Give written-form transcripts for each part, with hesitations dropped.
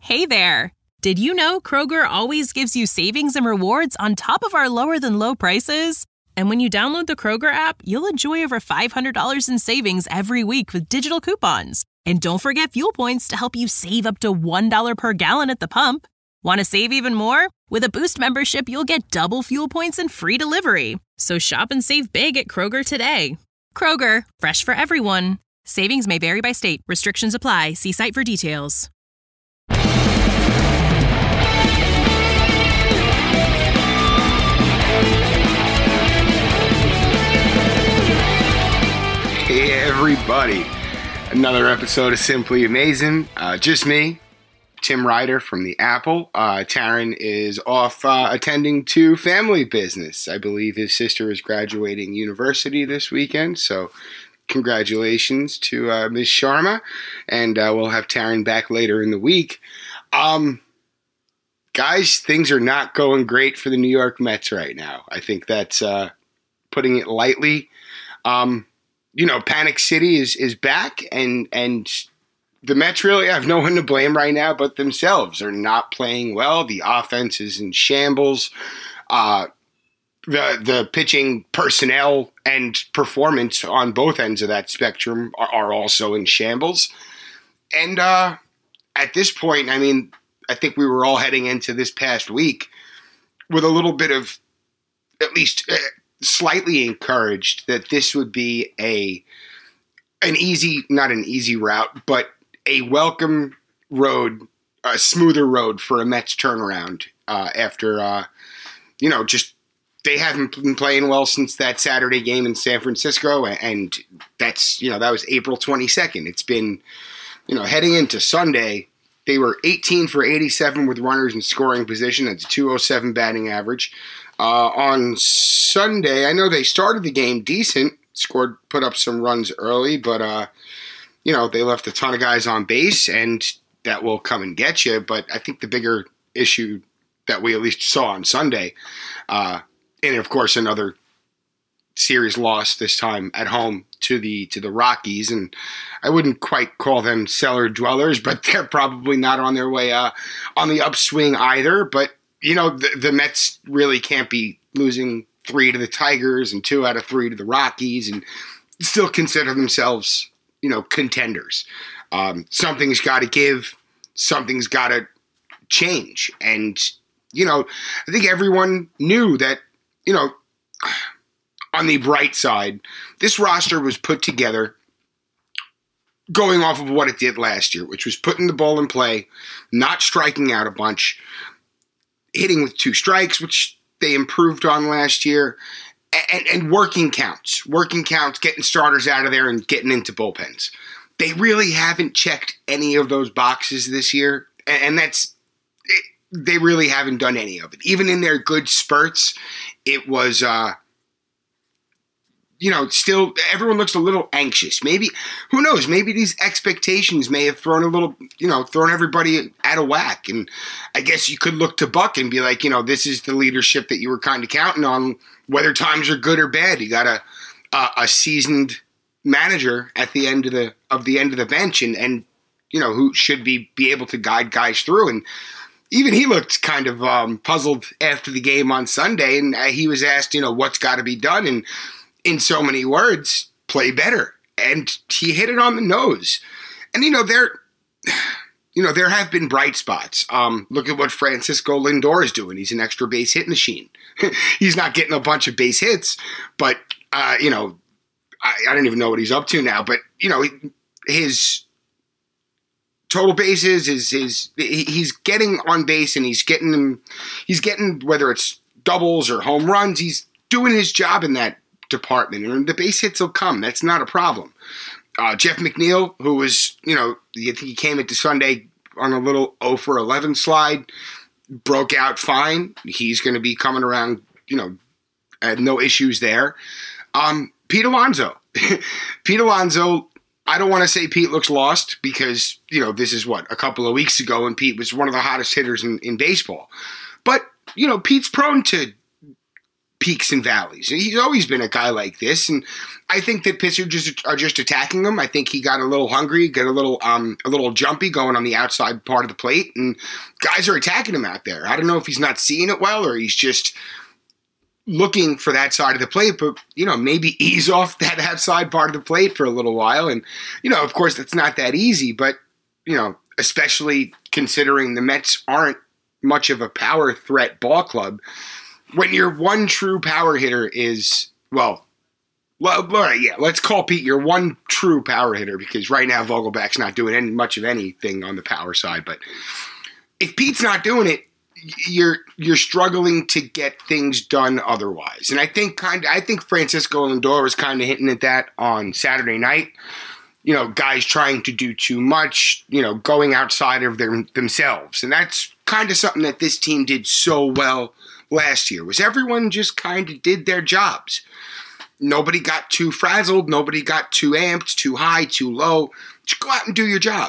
Hey there! Did you know Kroger always gives you savings and rewards on top of our lower-than-low prices? And when you download the Kroger app, you'll enjoy over $500 in savings every week with digital coupons. And don't forget fuel points to help you save up to $1 per gallon at the pump. Want to save even more? With a Boost membership, you'll get double fuel points and free delivery. So shop and save big at Kroger today. Kroger, fresh for everyone. Savings may vary by state. Restrictions apply. See site for details. Hey everybody, another episode of Simply Amazing. Just me, Tim Ryder from the Apple. Taryn is off attending to family business. I believe his sister is graduating university this weekend, so congratulations to Ms. Sharma, and we'll have Taryn back later in the week. Guys, things are not going great for the New York Mets right now. I think that's putting it lightly. Panic City is back, and the Mets really have no one to blame right now but themselves. They're not playing well. The offense is in shambles. The pitching personnel and performance on both ends of that spectrum are also in shambles. And at this point, I mean, I think we were all heading into this past week with a little bit of, at least slightly encouraged that this would be not an easy route, but a welcome road, a smoother road for a Mets turnaround after, they haven't been playing well since that Saturday game in San Francisco, and that was April 22nd. It's been, heading into Sunday, they were 18 for 87 with runners in scoring position. That's a 207 batting average. On Sunday, I know they started the game decent, put up some runs early, but, they left a ton of guys on base, and that will come and get you. But I think the bigger issue that we at least saw on Sunday, and of course another series loss this time at home to the Rockies, and I wouldn't quite call them cellar dwellers, but they're probably not on their way on the upswing either. But the Mets really can't be losing 3 to the Tigers and 2 out of 3 to the Rockies and still consider themselves, contenders. Something's got to give. Something's got to change. And, I think everyone knew that, on the bright side, this roster was put together going off of what it did last year, which was putting the ball in play, not striking out a bunch, hitting with 2 strikes, which they improved on last year, and working counts, getting starters out of there and getting into bullpens. They really haven't checked any of those boxes this year, and they really haven't done any of it. Even in their good spurts, it was, still everyone looks a little anxious. Maybe, who knows, maybe these expectations may have thrown everybody out of whack. And I guess you could look to Buck and be like, this is the leadership that you were kind of counting on, whether times are good or bad. You got a seasoned manager at the end of the bench and who should be able to guide guys through. And even he looked kind of puzzled after the game on Sunday, and he was asked, what's got to be done, and in so many words, play better. And he hit it on the nose. And there have been bright spots. Look at what Francisco Lindor is doing. He's an extra base hit machine. He's not getting a bunch of base hits, but I don't even know what he's up to now. But his total bases he's getting on base, and he's getting whether it's doubles or home runs. He's doing his job in that department, and the base hits will come. That's not a problem. Jeff McNeil, who was, I think he came into Sunday on a little 0 for 11 slide, broke out fine. He's going to be coming around, no issues there. Pete Alonso. I don't want to say Pete looks lost because, this is a couple of weeks ago, and Pete was one of the hottest hitters in baseball. But, Pete's prone to peaks and valleys. He's always been a guy like this, and I think that pitchers are just attacking him. I think he got a little hungry, got a little jumpy going on the outside part of the plate, and guys are attacking him out there. I don't know if he's not seeing it well or he's just looking for that side of the plate, but, maybe ease off that outside part of the plate for a little while. And, of course, that's not that easy, but, especially considering the Mets aren't much of a power threat ball club, when your one true power hitter is, let's call Pete your one true power hitter, because right now Vogelback's not doing much of anything on the power side. But if Pete's not doing it, you're struggling to get things done otherwise. And I think Francisco Lindor was kind of hinting at that on Saturday night. Guys trying to do too much, going outside of themselves. And that's kind of something that this team did so well last year, was everyone just kind of did their jobs. Nobody got too frazzled. Nobody got too amped, too high, too low. Just go out and do your job.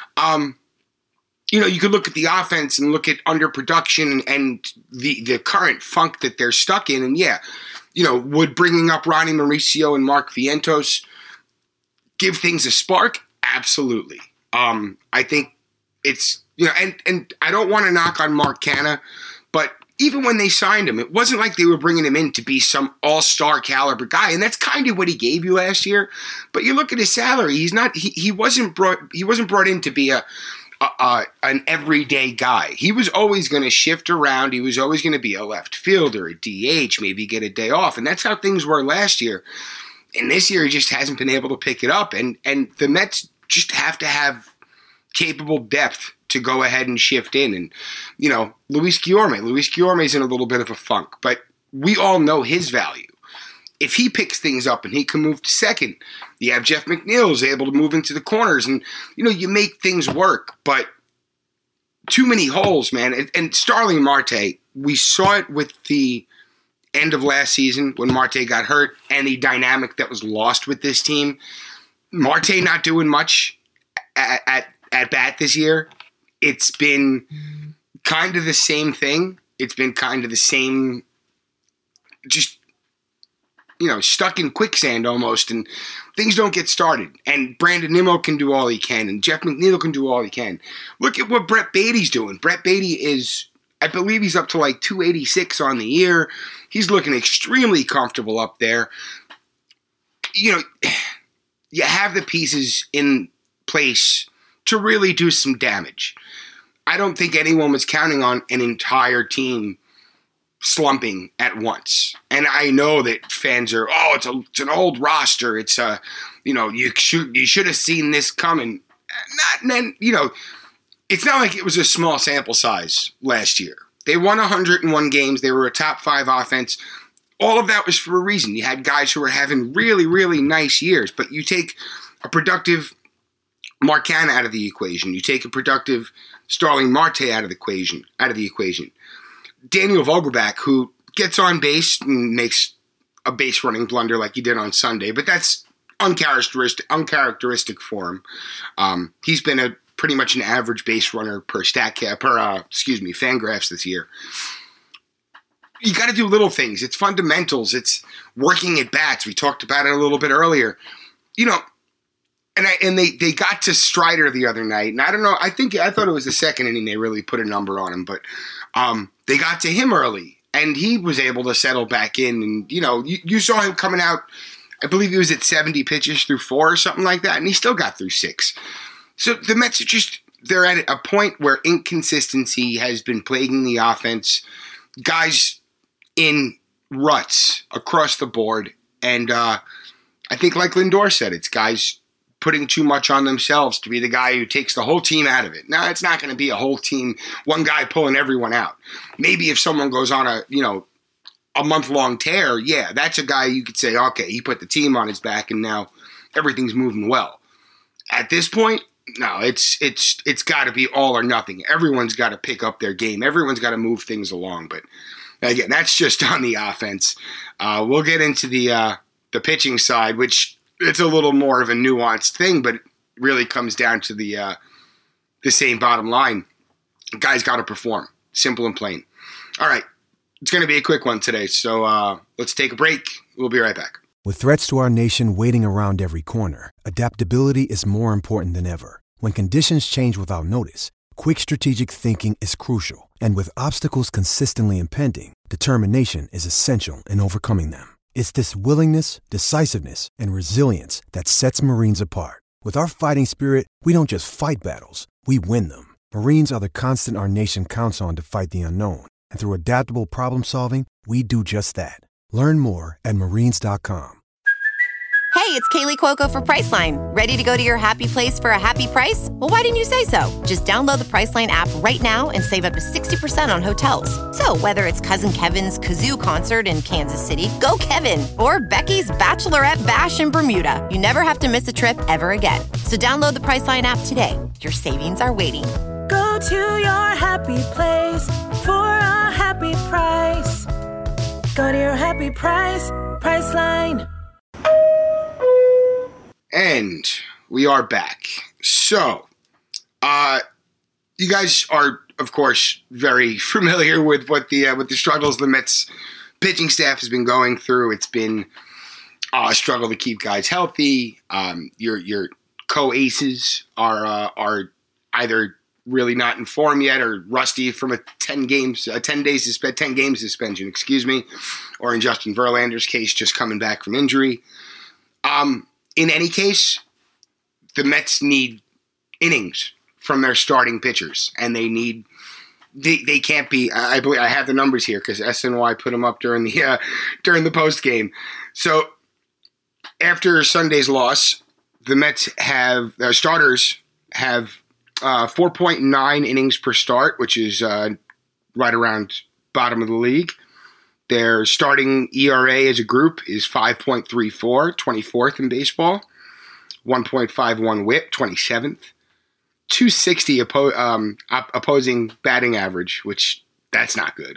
You could look at the offense and look at underproduction and the current funk that they're stuck in. And would bringing up Ronnie Mauricio and Mark Vientos give things a spark? Absolutely. I think it's, and I don't want to knock on Mark Canha, but even when they signed him, it wasn't like they were bringing him in to be some all-star caliber guy, and that's kind of what he gave you last year. But you look at his salary; he wasn't brought in to be an everyday guy. He was always going to shift around. He was always going to be a left fielder, a DH, maybe get a day off, and that's how things were last year. And this year, he just hasn't been able to pick it up, and the Mets just have to have capable depth to go ahead and shift in. And, Luis Guillorme's in a little bit of a funk, but we all know his value. If he picks things up and he can move to second, you have Jeff McNeil is able to move into the corners, and, you make things work, but too many holes, man. And Starling Marte, we saw it with the end of last season when Marte got hurt and the dynamic that was lost with this team. Marte not doing much at bat this year. It's been kind of the same thing. It's been kind of the same, just, stuck in quicksand almost, and things don't get started. And Brandon Nimmo can do all he can, and Jeff McNeil can do all he can. Look at what Brett Baty's doing. Brett Baty is, I believe he's up to like 286 on the year. He's looking extremely comfortable up there. You have the pieces in place to really do some damage. I don't think anyone was counting on an entire team slumping at once. And I know that fans are, it's an old roster. It's you should have seen this coming. It's not like it was a small sample size last year. They won 101 games. They were a top 5 offense. All of that was for a reason. You had guys who were having really, really nice years, but you take a productive Mark Canha out of the equation. You take a productive Starling Marte out of the equation. Daniel Vogelback, who gets on base and makes a base running blunder like he did on Sunday, but that's uncharacteristic for him. He's been pretty much an average base runner per Fangraphs this year. You got to do little things. It's fundamentals. It's working at bats. We talked about it a little bit earlier. And they got to Strider the other night, and I don't know. I thought it was the second inning they really put a number on him, but they got to him early, and he was able to settle back in. And you saw him coming out. I believe he was at 70 pitches through 4 or something like that, and he still got through 6. So the Mets are they're at a point where inconsistency has been plaguing the offense. Guys in ruts across the board, and I think, like Lindor said, it's guys putting too much on themselves to be the guy who takes the whole team out of it. Now, it's not going to be a whole team, one guy pulling everyone out. Maybe if someone goes on a month-long tear, yeah, that's a guy you could say, okay, he put the team on his back and now everything's moving well. At this point, no, it's got to be all or nothing. Everyone's got to pick up their game. Everyone's got to move things along. But again, that's just on the offense. We'll get into the pitching side, which it's a little more of a nuanced thing, but it really comes down to the same bottom line. Guys got to perform. Simple and plain. All right. it's going to be a quick one today. So let's take a break. We'll be right back. With threats to our nation waiting around every corner, adaptability is more important than ever. When conditions change without notice, quick strategic thinking is crucial. And with obstacles consistently impending, determination is essential in overcoming them. It's this willingness, decisiveness, and resilience that sets Marines apart. With our fighting spirit, we don't just fight battles, we win them. Marines are the constant our nation counts on to fight the unknown. And through adaptable problem solving, we do just that. Learn more at marines.com. Hey, it's Kaylee Cuoco for Priceline. Ready to go to your happy place for a happy price? Well, why didn't you say so? Just download the Priceline app right now and save up to 60% on hotels. So whether it's Cousin Kevin's Kazoo Concert in Kansas City, go Kevin, or Becky's Bachelorette Bash in Bermuda, you never have to miss a trip ever again. So download the Priceline app today. Your savings are waiting. Go to your happy place for a happy price. Go to your happy price, Priceline. And we are back. So, you guys are, of course, very familiar with what the struggles the Mets pitching staff has been going through. It's been a struggle to keep guys healthy. Your co-aces are either really not in form yet or rusty from a 10 game suspension, or in Justin Verlander's case, just coming back from injury. In any case, the Mets need innings from their starting pitchers, and they can't be. I believe I have the numbers here because SNY put them up during the post game. So after Sunday's loss, the Mets have their starters have 4.9 innings per start, which is right around bottom of the league. Their starting ERA as a group is 5.34, 24th in baseball. 1.51 whip, 27th. 260 opposing batting average, which that's not good.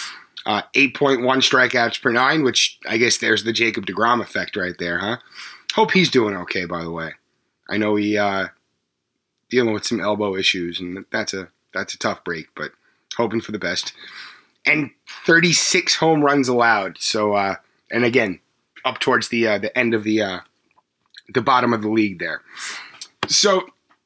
8.1 strikeouts per nine, which I guess there's the Jacob deGrom effect right there, huh? Hope he's doing okay, by the way. I know he dealing with some elbow issues, and that's a tough break, but hoping for the best. And 36 home runs allowed. So, and again, up towards the end of the bottom of the league there. So,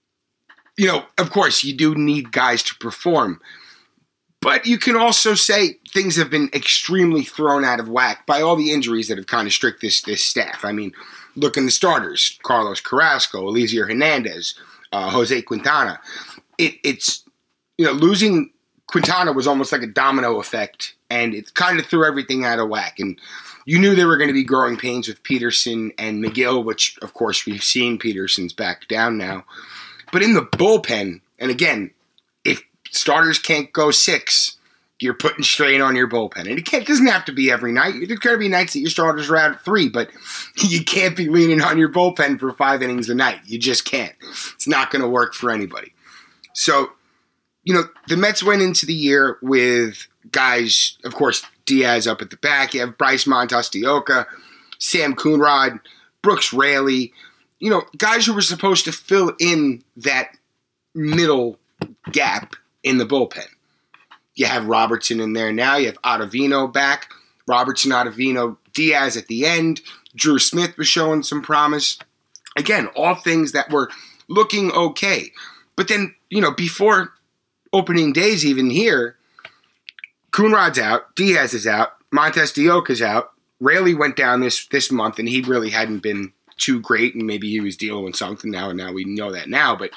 of course, you do need guys to perform. But you can also say things have been extremely thrown out of whack by all the injuries that have kind of strict this staff. I mean, look in the starters: Carlos Carrasco, Eliezer Hernandez, Jose Quintana. It's losing Quintana was almost like a domino effect, and it kind of threw everything out of whack. And you knew there were going to be growing pains with Peterson and McGill, which, of course, we've seen. Peterson's back down now. But in the bullpen, and again, if starters can't go 6, you're putting strain on your bullpen. And it doesn't have to be every night. There's going to be nights that your starters are out at 3, but you can't be leaning on your bullpen for 5 innings a night. You just can't. It's not going to work for anybody. So, the Mets went into the year with guys, of course, Diaz up at the back. You have Bryce Montas de Oca, Sam Coonrod, Brooks Raley. Guys who were supposed to fill in that middle gap in the bullpen. You have Robertson in there now. You have Ottavino back. Robertson, Ottavino, Diaz at the end. Drew Smith was showing some promise. Again, all things that were looking okay. But then, before opening days even here, Coonrod's out, Diaz is out, Montes de Oca's out. Raley went down this month, and he really hadn't been too great, and maybe he was dealing with something now, and now we know that now. But,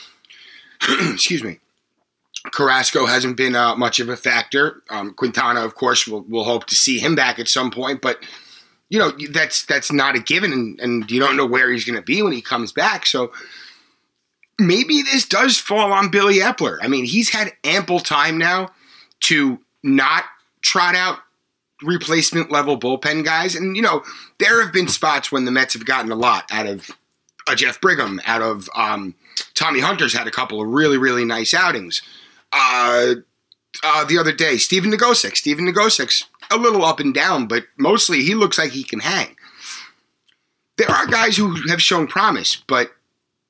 excuse me, Carrasco hasn't been much of a factor. Quintana, of course, we'll hope to see him back at some point, but that's not a given, and you don't know where he's going to be when he comes back. So maybe this does fall on Billy Epler. I mean, he's had ample time now to not trot out replacement level bullpen guys. And, there have been spots when the Mets have gotten a lot out of Jeff Brigham, out of Tommy Hunter's had a couple of really, really nice outings. The other day, Steven Nagosic, a little up and down, but mostly he looks like he can hang. There are guys who have shown promise, but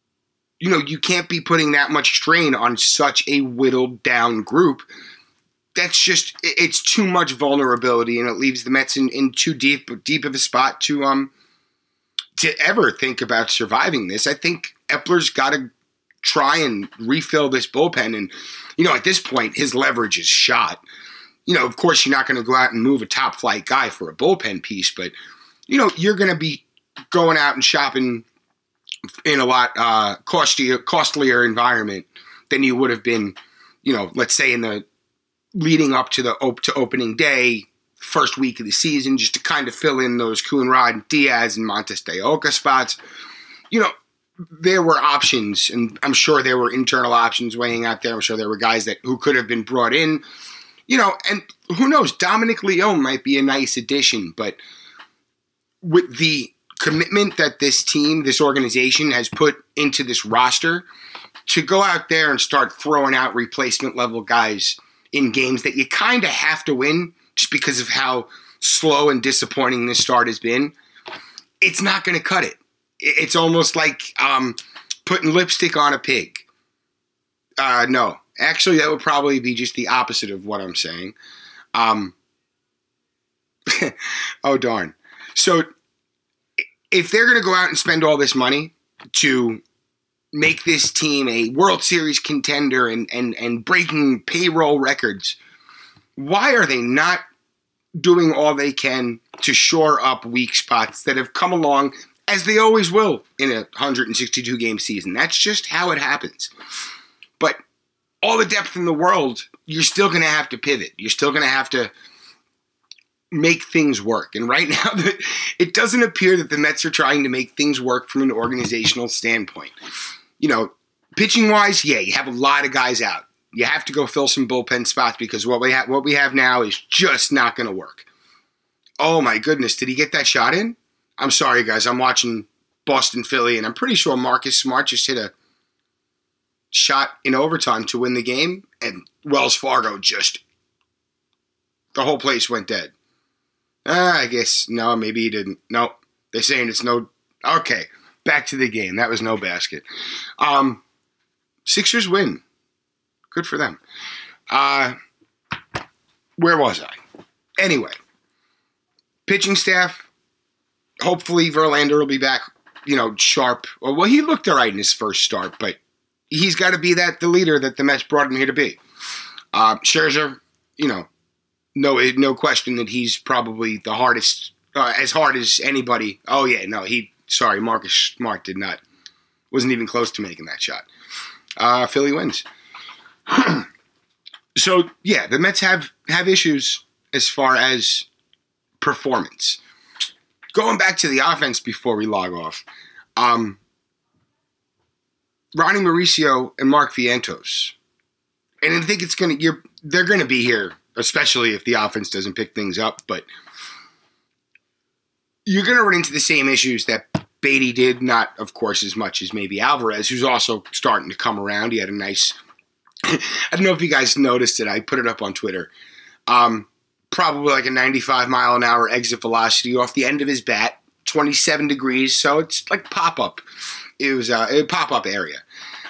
you can't be putting that much strain on such a whittled down group that's just, it's too much vulnerability, and it leaves the Mets in too deep of a spot to ever think about surviving this. I think Epler's got to try and refill this bullpen, and at this point his leverage is shot. Of course you're not going to go out and move a top flight guy for a bullpen piece, but you're going to be going out and shopping in a lot costlier environment than you would have been, let's say in the leading up to opening day, first week of the season, just to kind of fill in those Coonrod, Diaz, and Montes de Oca spots. There were options, and I'm sure there were internal options weighing out there. I'm sure there were guys who could have been brought in, and who knows, Dominic Leone might be a nice addition, but with the commitment that this team, this organization has put into this roster, to go out there and start throwing out replacement level guys in games that you kind of have to win just because of how slow and disappointing this start has been, it's not going to cut it. It's almost like putting lipstick on a pig. No, actually, that would probably be just the opposite of what I'm saying. Oh, darn. So if they're going to go out and spend all this money to make this team a World Series contender and breaking payroll records, why are they not doing all they can to shore up weak spots that have come along, as they always will in a 162-game season? That's just how it happens. But all the depth in the world, you're still going to have to pivot. You're still going to have to make things work. And right now, it doesn't appear that the Mets are trying to make things work from an organizational standpoint. Pitching-wise, yeah, you have a lot of guys out. You have to go fill some bullpen spots because what we have now is just not going to work. Oh, my goodness. Did he get that shot in? I'm sorry, guys. I'm watching Boston Philly, and I'm pretty sure Marcus Smart just hit a shot in overtime to win the game, and Wells Fargo the whole place went dead. I guess, no, maybe he didn't. No, they're saying it's no. Okay, back to the game. That was no basket. Sixers win. Good for them. Where was I? Anyway, pitching staff. Hopefully Verlander will be back, sharp. Well, he looked all right in his first start, but he's got to be the leader that the Mets brought him here to be. Scherzer, no question that he's probably the hardest, as hard as anybody. Oh, yeah, no, Marcus Smart wasn't even close to making that shot. Philly wins. So, yeah, the Mets have issues as far as performance. Going back to the offense before we log off, Ronnie Mauricio and Mark Vientos, and I think they're going to be here, especially if the offense doesn't pick things up, but you're going to run into the same issues that Beatty did, not, of course, as much as maybe Alvarez, who's also starting to come around. He had a nice, I don't know if you guys noticed it, I put it up on Twitter, probably like a 95-mile-an-hour exit velocity off the end of his bat, 27 degrees, so it's like pop-up. It was a pop-up area.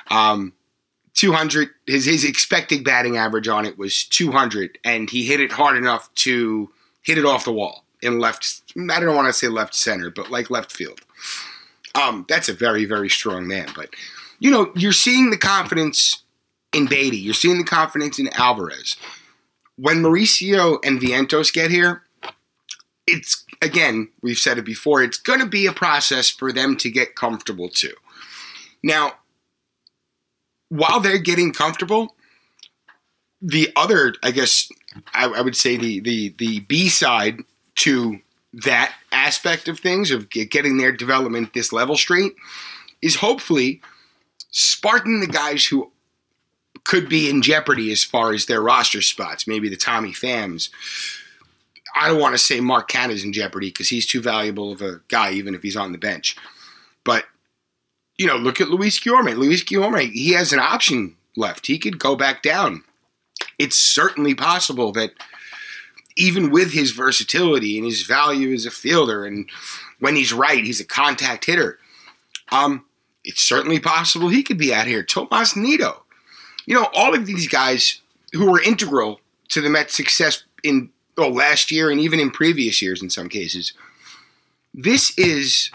200, his expected batting average on it was 200, and he hit it hard enough to hit it off the wall in left, I don't want to say left center, but like left field. That's a very, very strong man. But, you're seeing the confidence in Beatty. You're seeing the confidence in Alvarez. When Mauricio and Vientos get here, it's, again, we've said it before, it's going to be a process for them to get comfortable too. Now, while they're getting comfortable, the other, I guess, I would say the B side to that aspect of things, of getting their development this level straight, is hopefully sparking the guys who could be in jeopardy as far as their roster spots. Maybe the Tommy Phams. I don't want to say Mark Canha's in jeopardy because he's too valuable of a guy even if he's on the bench. But, look at Luis Guillorme. Luis Guillorme, he has an option left. He could go back down. It's certainly possible that even with his versatility and his value as a fielder, and when he's right, he's a contact hitter, it's certainly possible he could be out here. Tomas Nido. All of these guys who were integral to the Mets' success in last year and even in previous years in some cases. This is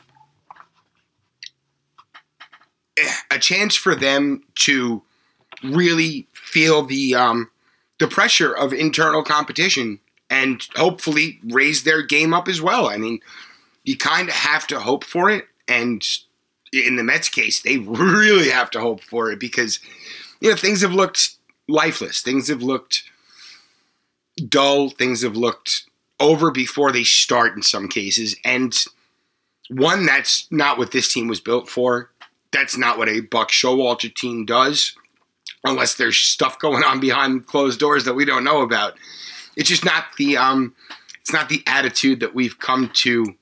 a chance for them to really feel the pressure of internal competition and hopefully raise their game up as well. I mean, you kind of have to hope for it, and in the Mets' case, they really have to hope for it because, things have looked lifeless. Things have looked dull. Things have looked over before they start in some cases. And one, that's not what this team was built for. That's not what a Buck Showalter team does, unless there's stuff going on behind closed doors that we don't know about. It's just not the attitude that we've come to,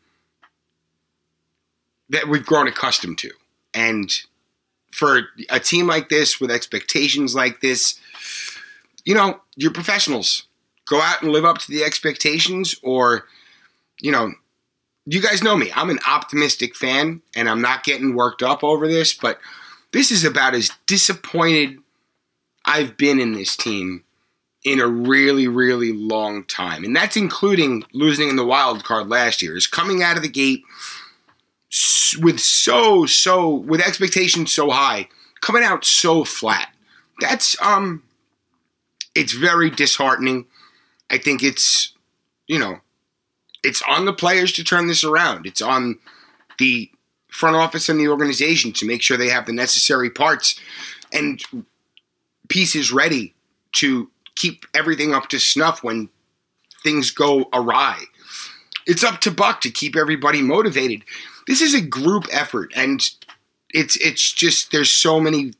that we've grown accustomed to. And for a team like this with expectations like this, you're professionals. Go out and live up to the expectations, or, you guys know me. I'm an optimistic fan, and I'm not getting worked up over this, but this is about as disappointed I've been in this team in a really, really long time. And that's including losing in the wild card last year. Is coming out of the gate with with expectations so high, coming out so flat. That's it's very disheartening. I think it's it's on the players to turn this around. It's on the front office and the organization to make sure they have the necessary parts and pieces ready to keep everything up to snuff when things go awry. It's up to Buck to keep everybody motivated. This is a group effort, and it's just there's so many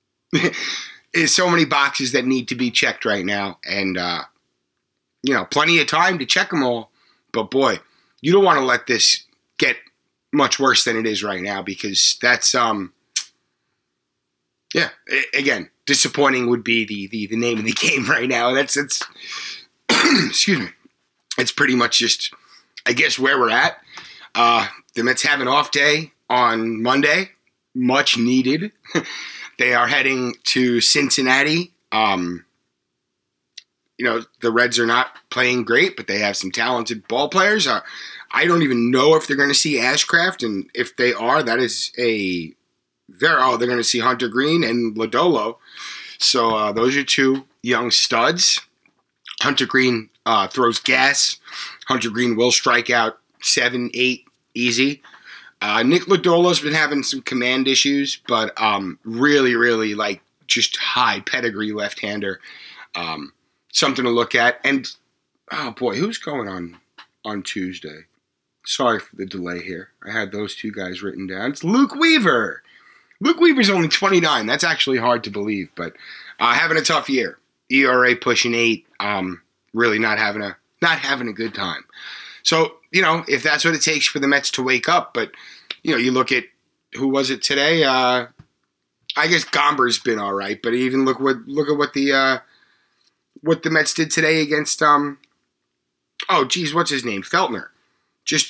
boxes that need to be checked right now, and plenty of time to check them all. But boy, you don't want to let this get much worse than it is right now, because that's again, disappointing would be the name of the game right now. It's excuse me. It's pretty much just, I guess, where we're at. The Mets have an off day on Monday, much needed. They are heading to Cincinnati. The Reds are not playing great, but they have some talented ball players. I don't even know if they're going to see Ashcraft, and if they are, that is they're going to see Hunter Green and Lodolo. So those are two young studs. Hunter Green throws gas. Hunter Green will strike out 7, 8 easy. Nick Lodolo's been having some command issues, but really, really just high pedigree left-hander. Something to look at. And, oh boy, who's going on Tuesday? Sorry for the delay here. I had those two guys written down. It's Luke Weaver. Luke Weaver's only 29. That's actually hard to believe, but having a tough year. ERA pushing 8. Really not having a good time. So, if that's what it takes for the Mets to wake up, but, you look at, who was it today? I guess Gomber's been all right, but even look at what the Mets did today against, what's his name? Feltner. Just,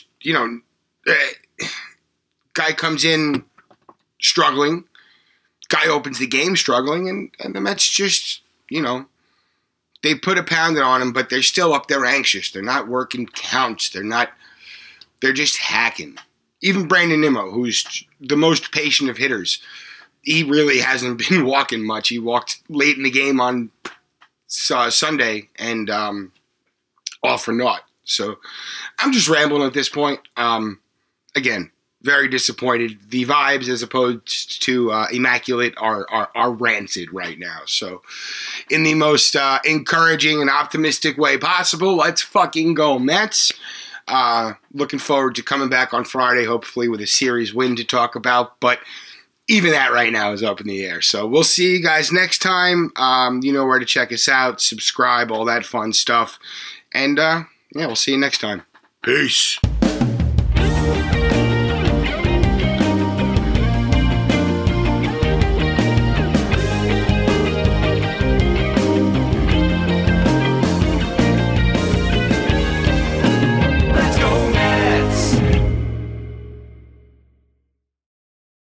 guy comes in struggling, guy opens the game struggling, and the Mets just, they put a pounding on him, but they're still up there anxious. They're not working counts. They're just hacking. Even Brandon Nimmo, who's the most patient of hitters, he really hasn't been walking much. He walked late in the game on Sunday and all for naught. So I'm just rambling at this point. Again, very disappointed. The vibes, as opposed to immaculate, are rancid right now. So in the most encouraging and optimistic way possible, let's fucking go Mets. Looking forward to coming back on Friday, hopefully with a series win to talk about. But even that right now is up in the air. So we'll see you guys next time. You know where to check us out, subscribe, all that fun stuff. And we'll see you next time. Peace.